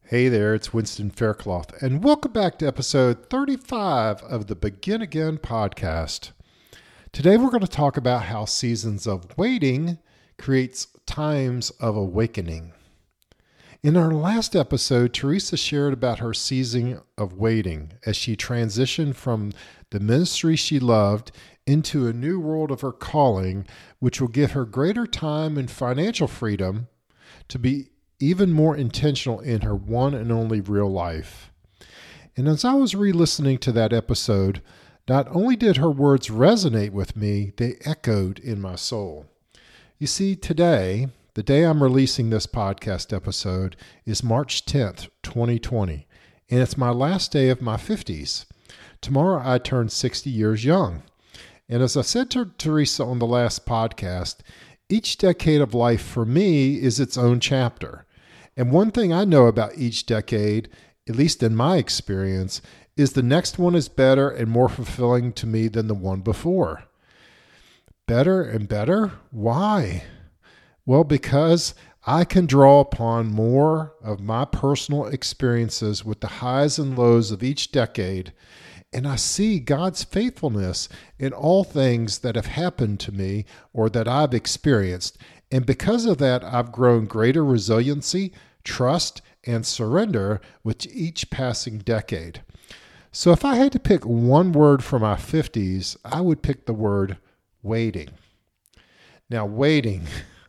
Hey there, it's Winston Faircloth, and welcome back to episode 35 of the Begin Again podcast. Today we're going to talk about how seasons of waiting creates times of awakening. In our last episode, Teresa shared about her season of waiting as she transitioned from the ministry she loved into a new world of her calling, which will give her greater time and financial freedom to be even more intentional in her one and only real life. And as I was re-listening to that episode, not only did her words resonate with me, they echoed in my soul. You see, today, the day I'm releasing this podcast episode, is March 10th, 2020, and it's my last day of my 50s. Tomorrow I turn 60 years young. And as I said to Teresa on the last podcast, each decade of life for me is its own chapter. And one thing I know about each decade, at least in my experience, is the next one is better and more fulfilling to me than the one before. Better and better? Why? Well, because I can draw upon more of my personal experiences with the highs and lows of each decade, and I see God's faithfulness in all things that have happened to me or that I've experienced. And because of that, I've grown greater resiliency, trust, and surrender with each passing decade. So if I had to pick one word for my 50s, I would pick the word waiting. Now, waiting,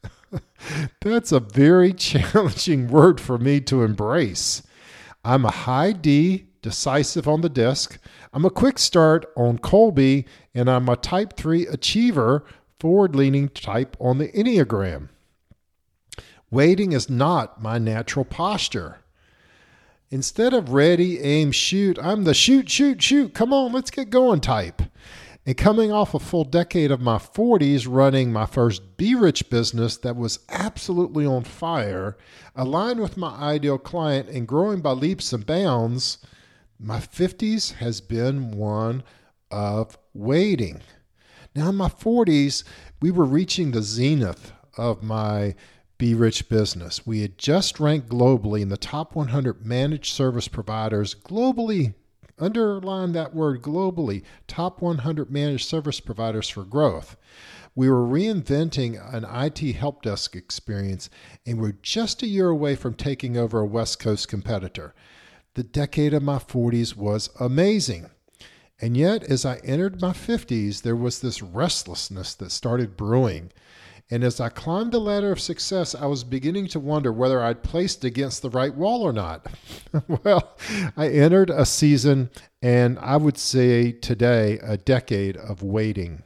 that's a very challenging word for me to embrace. I'm a high D, decisive on the disc. I'm a quick start on Colby, and I'm a type 3 achiever, forward-leaning type on the Enneagram. Waiting is not my natural posture. Instead of ready, aim, shoot, I'm the shoot, come on, let's get going type. And coming off a full decade of my 40s running my first Be Rich business that was absolutely on fire, aligned with my ideal client and growing by leaps and bounds, my 50s has been one of waiting. Now in my 40s, we were reaching the zenith of my Be Rich business. We had just ranked globally in the top 100 managed service providers globally. Underline that word globally, top 100 managed service providers for growth. We were reinventing an IT help desk experience, and we're just a year away from taking over a West Coast competitor. The decade of my 40s was amazing. And yet, as I entered my 50s, there was this restlessness that started brewing. And as I climbed the ladder of success, I was beginning to wonder whether I'd placed against the right wall or not. Well, I entered a season, and I would say today, a decade of waiting.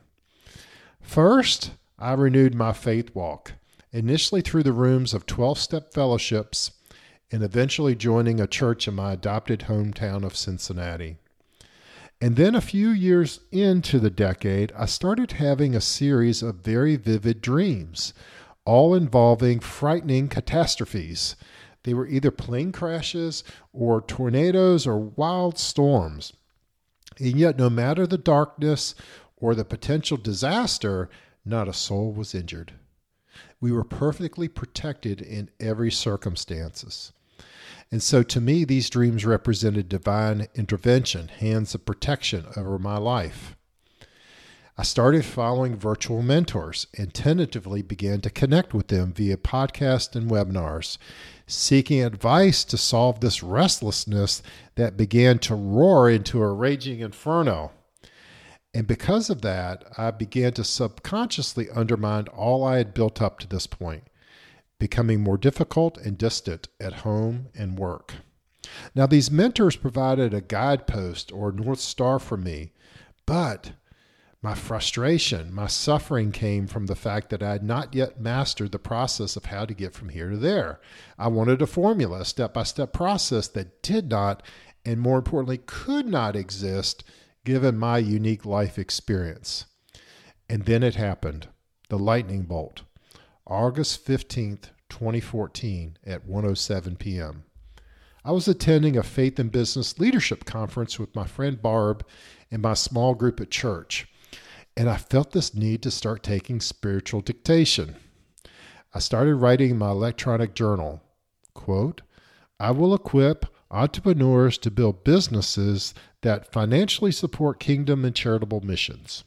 First, I renewed my faith walk, initially through the rooms of 12-step fellowships, and eventually joining a church in my adopted hometown of Cincinnati. And then a few years into the decade, I started having a series of very vivid dreams, all involving frightening catastrophes. They were either plane crashes or tornadoes or wild storms. And yet, no matter the darkness or the potential disaster, not a soul was injured. We were perfectly protected in every circumstances. And so to me, these dreams represented divine intervention, hands of protection over my life. I started following virtual mentors and tentatively began to connect with them via podcasts and webinars, seeking advice to solve this restlessness that began to roar into a raging inferno. And because of that, I began to subconsciously undermine all I had built up to this point, becoming more difficult and distant at home and work. Now, these mentors provided a guidepost or North Star for me, but my frustration, my suffering came from the fact that I had not yet mastered the process of how to get from here to there. I wanted a formula, a step-by-step process that did not, and more importantly, could not exist given my unique life experience. And then it happened, the lightning bolt. August 15th, 2014 at 1:07 p.m. I was attending a faith and business leadership conference with my friend Barb and my small group at church, and I felt this need to start taking spiritual dictation. I started writing in my electronic journal, quote, I will equip entrepreneurs to build businesses that financially support kingdom and charitable missions.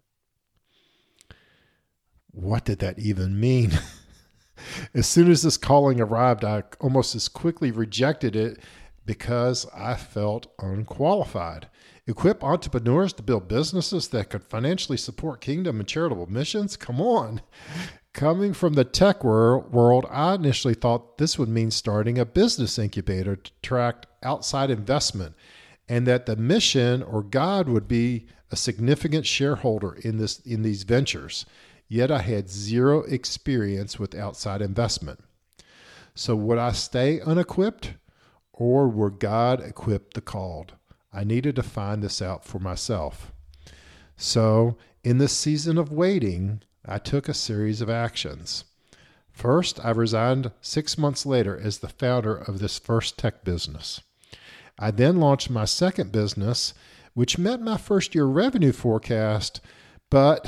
What did that even mean? As soon as this calling arrived, I almost as quickly rejected it because I felt unqualified. Equip entrepreneurs to build businesses that could financially support kingdom and charitable missions? Come on. Coming from the tech world, I initially thought this would mean starting a business incubator to attract outside investment, and that the mission or God would be a significant shareholder in these ventures. Yet I had zero experience with outside investment. So would I stay unequipped, or would God equip the called? I needed to find this out for myself. So in this season of waiting, I took a series of actions. First, I resigned 6 months later as the founder of this first tech business. I then launched my second business, which met my first year revenue forecast, but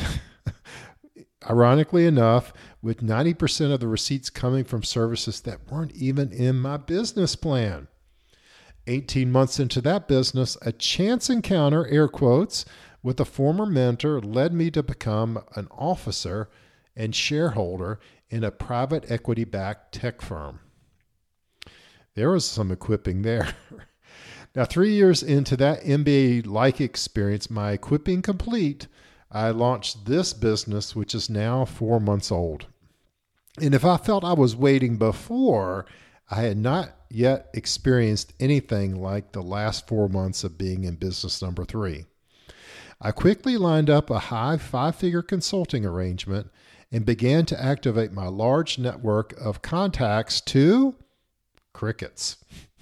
ironically enough, with 90% of the receipts coming from services that weren't even in my business plan. 18 months into that business, a chance encounter, air quotes, with a former mentor led me to become an officer and shareholder in a private equity-backed tech firm. There was some equipping there. Now, 3 years into that MBA-like experience, my equipping complete, I launched this business, which is now 4 months old. And if I felt I was waiting before, I had not yet experienced anything like the last 4 months of being in business number 3. I quickly lined up a high 5-figure consulting arrangement and began to activate my large network of contacts to crickets.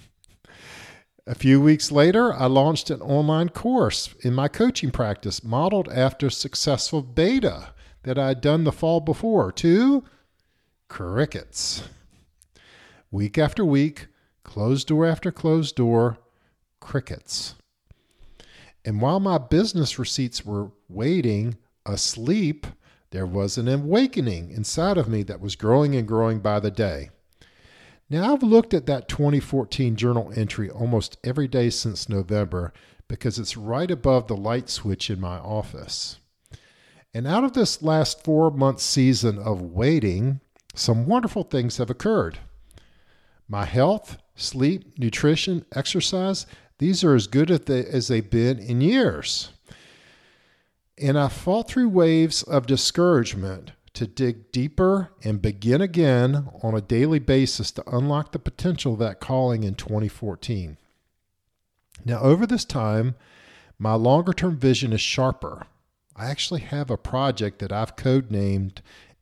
A few weeks later, I launched an online course in my coaching practice modeled after successful beta that I had done the fall before to crickets. Week after week, closed door after closed door, crickets. And while my business receipts were waiting, asleep, there was an awakening inside of me that was growing and growing by the day. Now, I've looked at that 2014 journal entry almost every day since November because it's right above the light switch in my office. And out of this last 4-month season of waiting, some wonderful things have occurred. My health, sleep, nutrition, exercise, these are as good as they've been in years. And I fought through waves of discouragement to dig deeper and begin again on a daily basis to unlock the potential of that calling in 2014. Now, over this time, my longer-term vision is sharper. I actually have a project that I've codenamed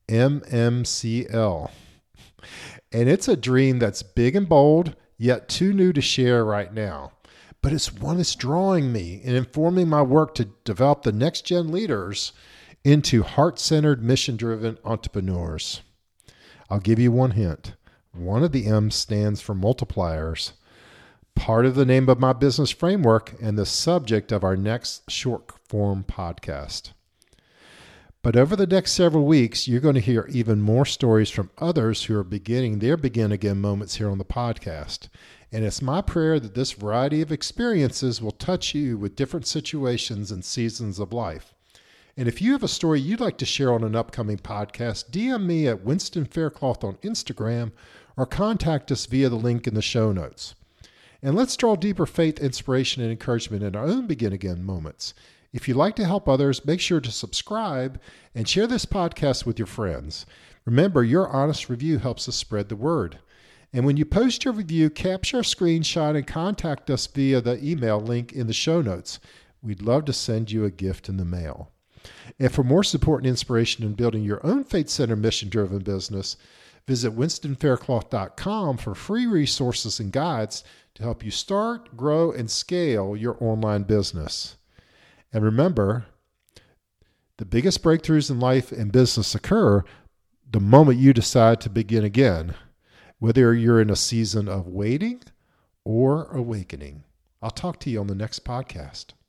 MMCL. And it's a dream that's big and bold, yet too new to share right now. But it's one that's drawing me and informing my work to develop the next-gen leaders into heart-centered, mission-driven entrepreneurs. I'll give you one hint. One of the M's stands for multipliers, part of the name of my business framework and the subject of our next short-form podcast. But over the next several weeks, you're going to hear even more stories from others who are beginning their begin again moments here on the podcast. And it's my prayer that this variety of experiences will touch you with different situations and seasons of life. And if you have a story you'd like to share on an upcoming podcast, DM me at Winston Faircloth on Instagram or contact us via the link in the show notes. And let's draw deeper faith, inspiration, and encouragement in our own begin again moments. If you'd like to help others, make sure to subscribe and share this podcast with your friends. Remember, your honest review helps us spread the word. And when you post your review, capture a screenshot and contact us via the email link in the show notes. We'd love to send you a gift in the mail. And for more support and inspiration in building your own faith-centered, mission-driven business, visit winstonfaircloth.com for free resources and guides to help you start, grow, and scale your online business. And remember, the biggest breakthroughs in life and business occur the moment you decide to begin again, whether you're in a season of waiting or awakening. I'll talk to you on the next podcast.